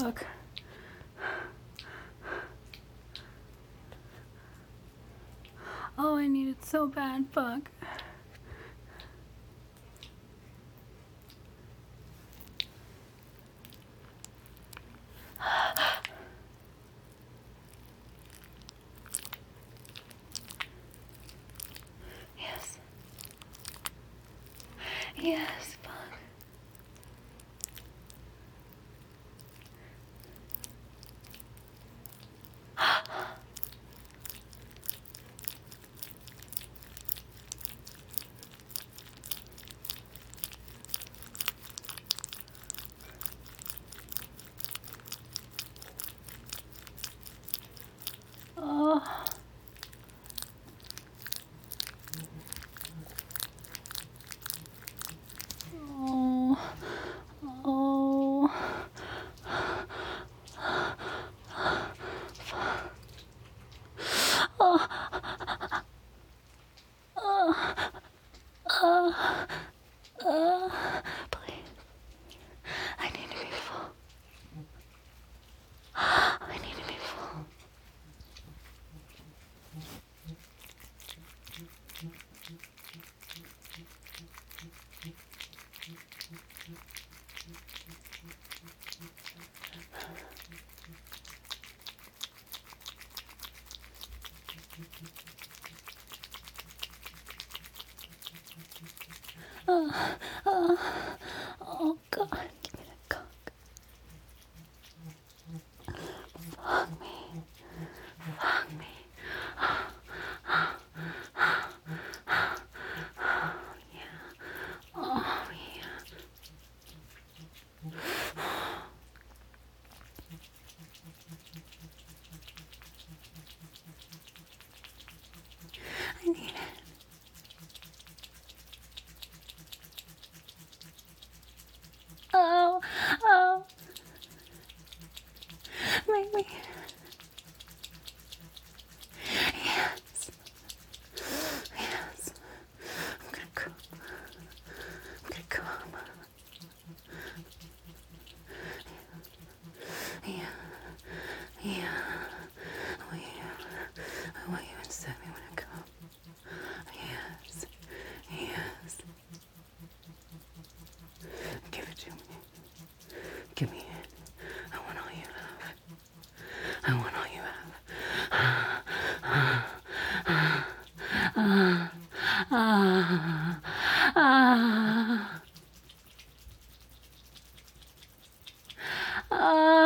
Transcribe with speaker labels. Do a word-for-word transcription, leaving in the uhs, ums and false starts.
Speaker 1: fuck. Oh, I need it so bad, fuck. Yes. Yes, fuck. Oh. Oh. Oh. Oh. Oh. Oh. Oh. Please. I need to be full. I need to be full. Oh, oh, oh God, give me that cock. Fuck me. Fuck me. Yeah. Oh, yeah. I need it. Oh, oh. Make me. Yes. Yes. I'm gonna come. I'm gonna come. Yeah. Yeah. I want you. I want you inside me when I come. Yes. Yes. Give it to me. Give me it. I want all you have. I want all you have. Ah, ah, ah, ah.